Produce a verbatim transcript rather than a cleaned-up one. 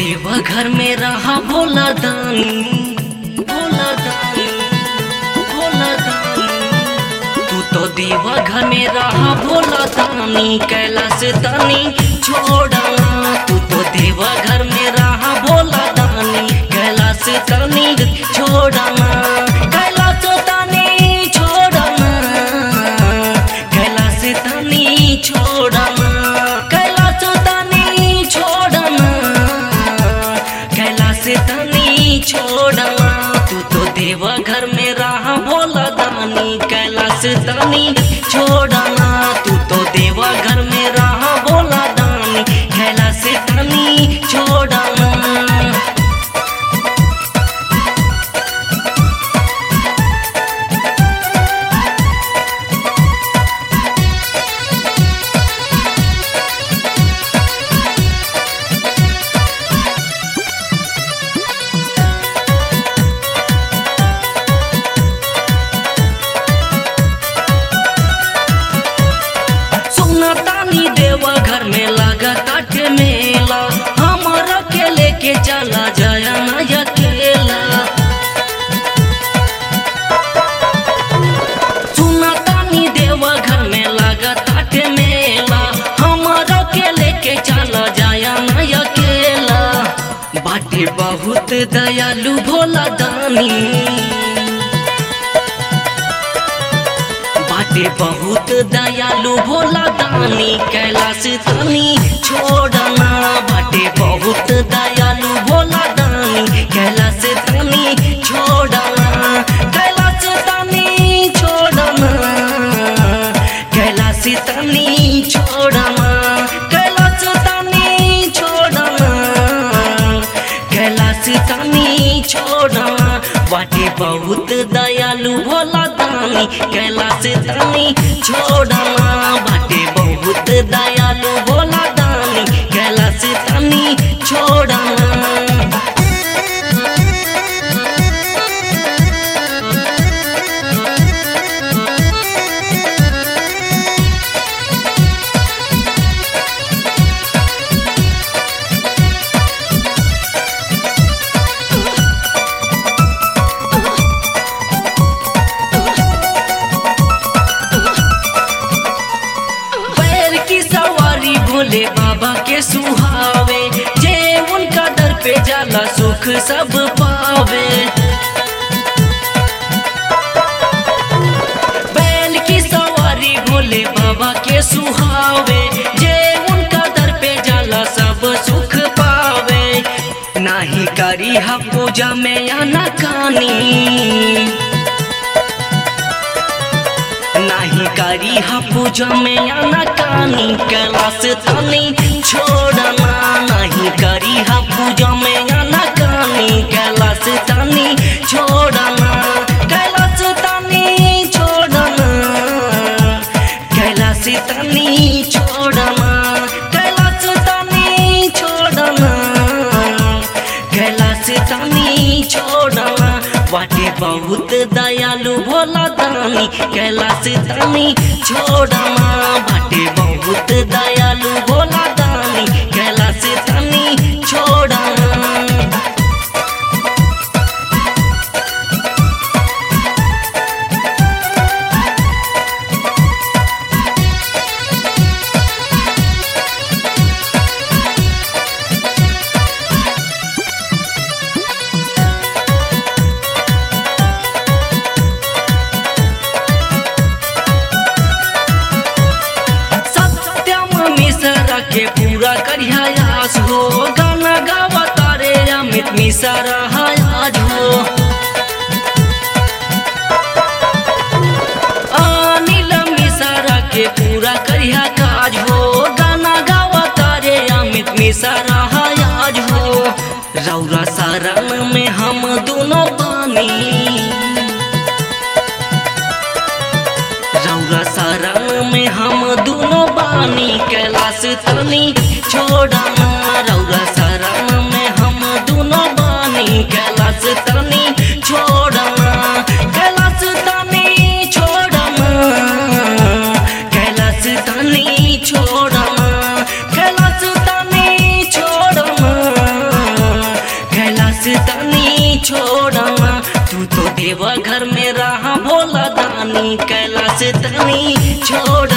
देवा घर में रहा भोला दानी, भोला दानी, भोला दानी। तू तो देवा घर में रहा भोला दानी, कैलाश दानी छोड़ना। तू तो देवा घर में रहा भोला दानी, कैलाश दानी छोड़ना, कैलाश दानी छोड़ना, कैलाश दानी छोड़ना, कैलाश दानी छोड़ना, कैलाश दानी छोड़ना। तू तो देवा घर में रहा भोला दानी, कैलाश दानी छोड़ना। तू तो देवा घर में रहा भोला दानी, कैलाश दानी छोड़ना। तानी देवा घर में लगा काट मेला, हमारा के लेके चला जाया ना अकेला। सुना तानी देवा घर में लगा काट मेला, हमारा के लेके चला जाया ना अकेला। बाटे बहुत दयालु भोला दानी, बाटे बहुत दयालु भोला दानी, कैलाश दानी छोड़ना। बाटे बहुत दयालु भोला दानी, कैलाश दानी छोड़ना, कैलाश दानी छोड़ना, कैलाश दानी छोड़ना, कैलाश दानी छोड़ना, कैलाश दानी छोड़ना। बाटे बहुत दयालु भोला दानी, कैलाश दानी छोड़ना। बाटे बहुत दयालु भोला दानी, कैलाश दानी छोड़ना। भोले बाबा के सुहावे, जे उनका दर पे जाला सुख सब पावे। बैल की सवारी भोले बाबा के सुहावे, जे उनका दर पे जाला सब सुख पावे। नाही करी हा पूजा में या ना कानी, नाही करी हा पूजा में या ना कानी, कैलाश दानी छोड़ना। नहीं करी हा पूजा में या ना कानी, कैलाश दानी छोड़ना, कैलाश दानी छोड़ना, कैलाश दानी छोड़ना, कैलाश दानी छोड़ना, कैलाश दानी छोड़ना। बाटे बहुत दयालु भोला दानी, कैलाश दानी छोड़ना। बाटे बहुत दयालु भोला दानी, कैलाश दानी छोड़ना। के पूरा करिया आस हो, गाना गावा तारे अमित मिश्रा आज हो। अनिल मिश्रा के पूरा करिया काज हो, गाना गावा तारे अमित मिश्रा आज हो। रौरा शरण में हम दोनों बानी, रौरा शरण में हम दोनों बानी, कैलाश दानी छोड़ना। रौरा शरण में हम दोनों बानी, कैलाश दानी छोड़ना, कैलाश दानी छोड़ना, कैलाश दानी छोड़ना, कैलाश दानी छोड़ना, दानी कैलाश दानी छोड़